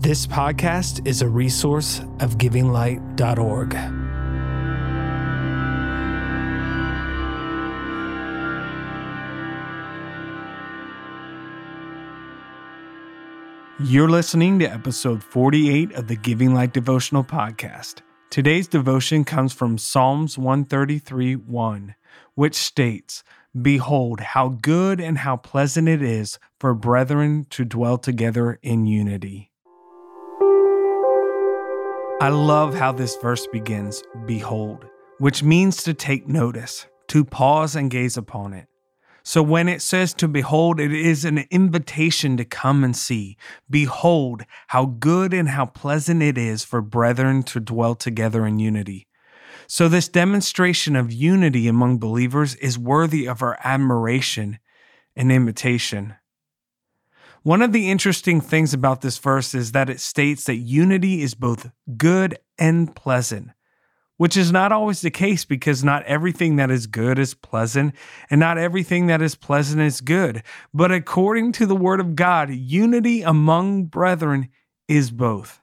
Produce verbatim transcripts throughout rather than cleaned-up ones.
This podcast is a resource of giving light dot org. You're listening to episode forty-eight of the Giving Light Devotional Podcast. Today's devotion comes from Psalms one thirty-three one, which states, "Behold, how good and how pleasant it is for brethren to dwell together in unity." I love how this verse begins, "Behold," which means to take notice, to pause and gaze upon it. So when it says to behold, it is an invitation to come and see. Behold, how good and how pleasant it is for brethren to dwell together in unity. So this demonstration of unity among believers is worthy of our admiration and imitation. One of the interesting things about this verse is that it states that unity is both good and pleasant, which is not always the case because not everything that is good is pleasant and not everything that is pleasant is good. But according to the Word of God, unity among brethren is both.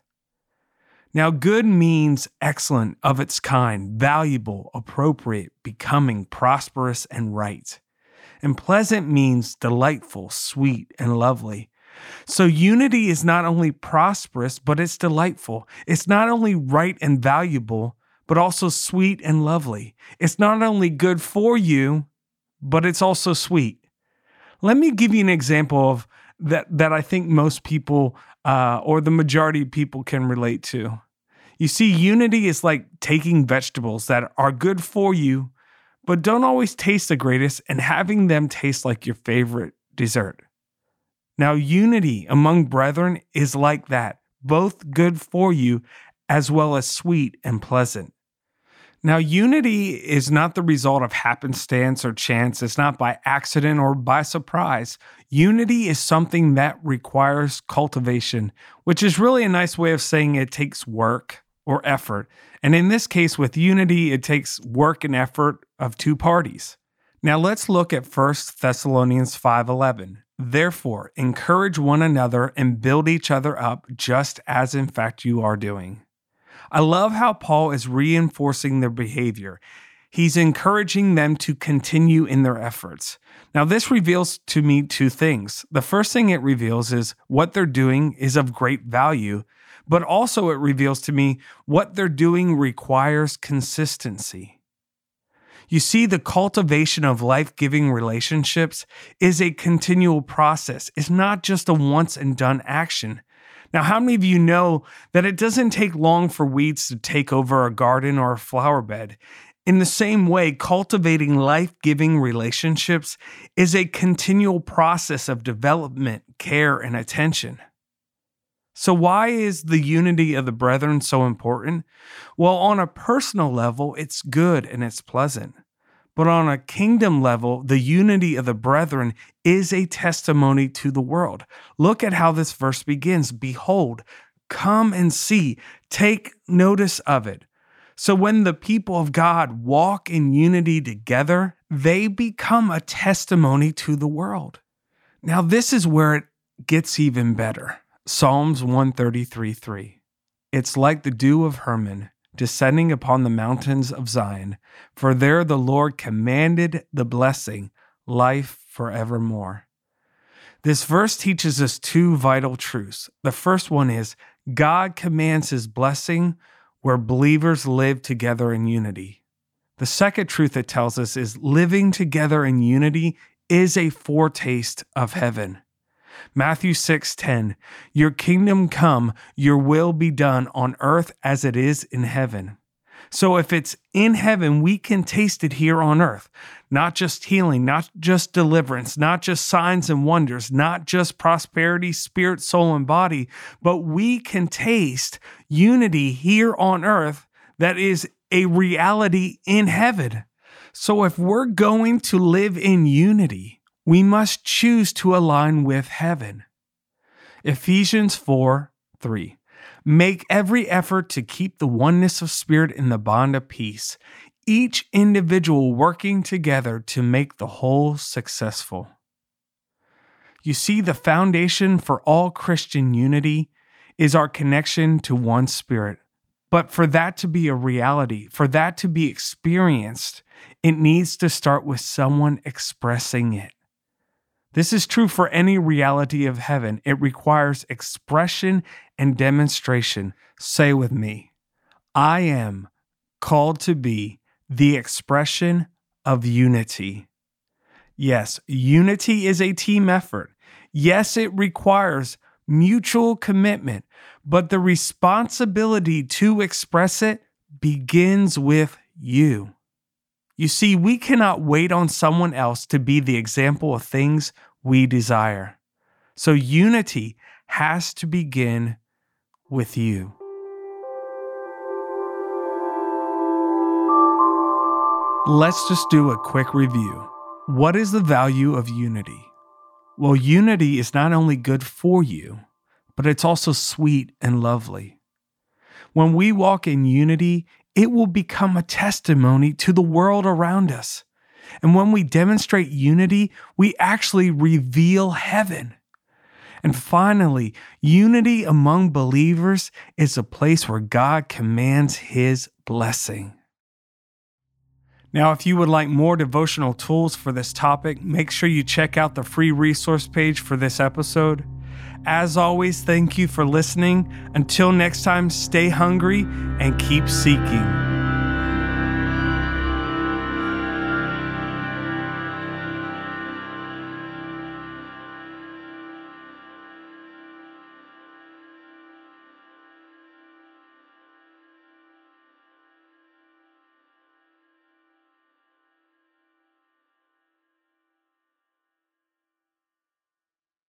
Now, good means excellent, of its kind, valuable, appropriate, becoming, prosperous, and right. And pleasant means delightful, sweet, and lovely. So unity is not only prosperous, but it's delightful. It's not only right and valuable, but also sweet and lovely. It's not only good for you, but it's also sweet. Let me give you an example of that that I think most people uh, or the majority of people can relate to. You see, unity is like taking vegetables that are good for you, but don't always taste the greatest, and having them taste like your favorite dessert. Now, unity among brethren is like that, both good for you as well as sweet and pleasant. Now, unity is not the result of happenstance or chance. It's not by accident or by surprise. Unity is something that requires cultivation, which is really a nice way of saying it takes work or effort. And in this case, with unity, it takes work and effort of two parties. Now, let's look at First Thessalonians five eleven. "Therefore, encourage one another and build each other up, just as in fact you are doing." I love how Paul is reinforcing their behavior. He's encouraging them to continue in their efforts. Now, this reveals to me two things. The first thing it reveals is what they're doing is of great value, but also it reveals to me what they're doing requires consistency. You see, the cultivation of life-giving relationships is a continual process. It's not just a once-and-done action. Now, how many of you know that it doesn't take long for weeds to take over a garden or a flower bed? In the same way, cultivating life-giving relationships is a continual process of development, care, and attention. So why is the unity of the brethren so important? Well, on a personal level, it's good and it's pleasant. But on a kingdom level, the unity of the brethren is a testimony to the world. Look at how this verse begins. "Behold, come and see, take notice of it." So when the people of God walk in unity together, they become a testimony to the world. Now, this is where it gets even better. Psalms one thirty-three three. "It's like the dew of Hermon, descending upon the mountains of Zion, for there the Lord commanded the blessing, life forevermore." This verse teaches us two vital truths. The first one is God commands his blessing where believers live together in unity. The second truth it tells us is living together in unity is a foretaste of heaven. Matthew six ten, "Your kingdom come, your will be done on earth as it is in heaven." So if it's in heaven, we can taste it here on earth. Not just healing, not just deliverance, not just signs and wonders, not just prosperity, spirit, soul, and body, but we can taste unity here on earth that is a reality in heaven. So if we're going to live in unity, we must choose to align with heaven. Ephesians four three. "Make every effort to keep the oneness of spirit in the bond of peace, each individual working together to make the whole successful." You see, the foundation for all Christian unity is our connection to one spirit. But for that to be a reality, for that to be experienced, it needs to start with someone expressing it. This is true for any reality of heaven. It requires expression and demonstration. Say with me, I am called to be the expression of unity. Yes, unity is a team effort. Yes, it requires mutual commitment, but the responsibility to express it begins with you. You see, we cannot wait on someone else to be the example of things we desire. So unity has to begin with you. Let's just do a quick review. What is the value of unity? Well, unity is not only good for you, but it's also sweet and lovely. When we walk in unity, it will become a testimony to the world around us. And when we demonstrate unity, we actually reveal heaven. And finally, unity among believers is a place where God commands His blessing. Now, if you would like more devotional tools for this topic, make sure you check out the free resource page for this episode. As always, thank you for listening. Until next time, stay hungry and keep seeking.